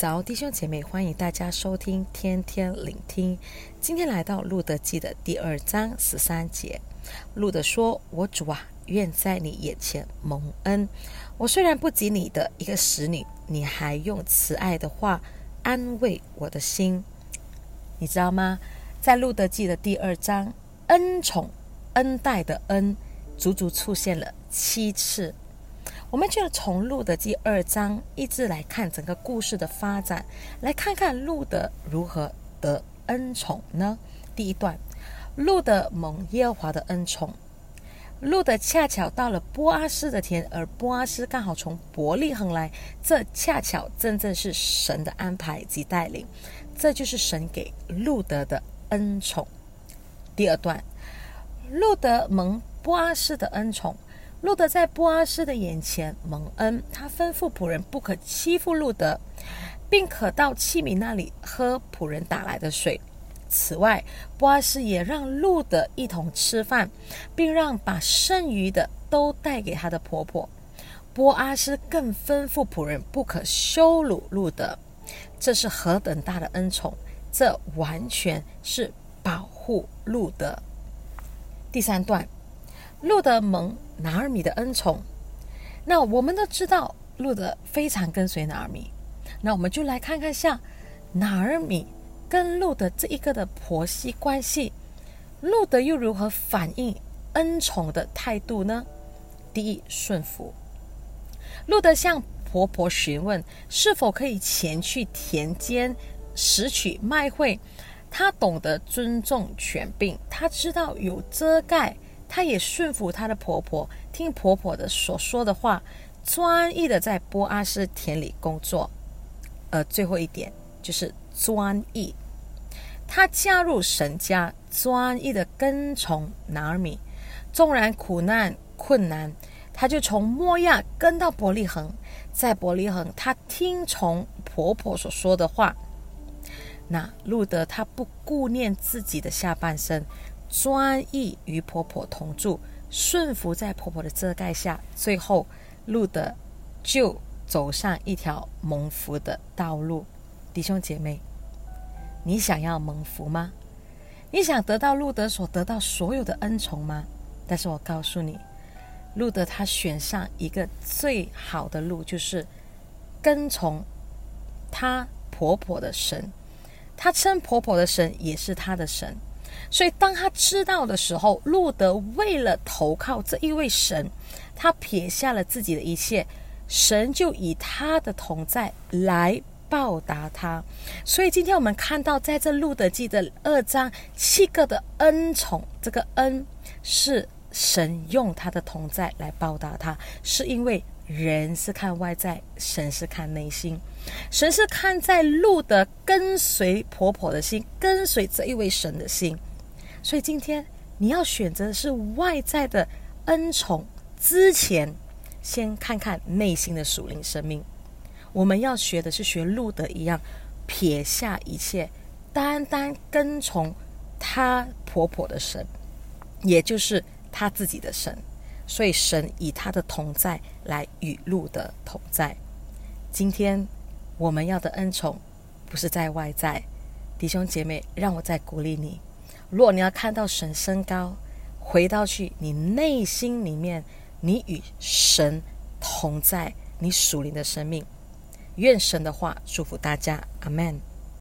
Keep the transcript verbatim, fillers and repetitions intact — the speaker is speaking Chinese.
早，弟兄姐妹，欢迎大家收听天天聆听。今天来到路得记的第二章十三节，路得说：我主啊，愿在你眼前蒙恩。我虽然不及你的一个使女，你还用慈爱的话安慰我的心。你知道吗？在路得记的第二章，恩宠恩待的恩足足出现了七次。我们就从路得记二章一直来看整个故事的发展，来看看路得如何得恩宠呢？第一段，路得蒙耶和华的恩宠。路得恰巧到了波阿斯的田，而波阿斯刚好从伯利恒来，这恰巧真正是神的安排及带领，这就是神给路得的恩宠。第二段，路得蒙波阿斯的恩宠。路得在波阿斯的眼前蒙恩，他吩咐仆人不可欺负路得，并可到器皿那里喝仆人打来的水。此外，波阿斯也让路得一同吃饭，并让把剩余的都带给他的婆婆。波阿斯更吩咐仆人不可羞辱路得，这是何等大的恩宠，这完全是保护路得。第三段，路得蒙拿尔米的恩宠。那我们都知道路得非常跟随拿尔米，那我们就来看看下拿尔米跟路得这一个的婆媳关系，路得又如何反映恩宠的态度呢？第一，顺服。路得向婆婆询问是否可以前去田间拾取麦穗，他懂得尊重权柄，他知道有遮盖，她也顺服她的婆婆，听婆婆的所说的话，专一的在波阿斯田里工作。而最后一点就是专一，她加入神家，专一的跟从拿尔米，纵然苦难困难，她就从摩亚跟到伯利恒，在伯利恒她听从婆婆所说的话。那路得她不顾念自己的下半身，专一与婆婆同住，顺服在婆婆的遮盖下，最后路得就走上一条蒙福的道路。弟兄姐妹，你想要蒙福吗？你想得到路得所得到所有的恩宠吗？但是我告诉你，路得他选上一个最好的路，就是跟从他婆婆的神，他称婆婆的神也是他的神。所以当他知道的时候，路得为了投靠这一位神，他撇下了自己的一切，神就以他的同在来报答他。所以今天我们看到在这路得记的二章七个的恩宠，这个恩是神用他的同在来报答他，是因为人是看外在，神是看内心。神是看在路得跟随婆婆的心，跟随这一位神的心。所以今天你要选择的是外在的恩宠之前，先看看内心的属灵生命。我们要学的是学路得一样，撇下一切，单单跟从她婆婆的神，也就是她自己的神。所以神以他的同在来与路得同在。今天我们要的恩宠不是在外在，弟兄姐妹，让我再鼓励你，如果你要看到神升高，回到去你内心里面，你与神同在，你属灵的生命。愿神的话祝福大家，阿们。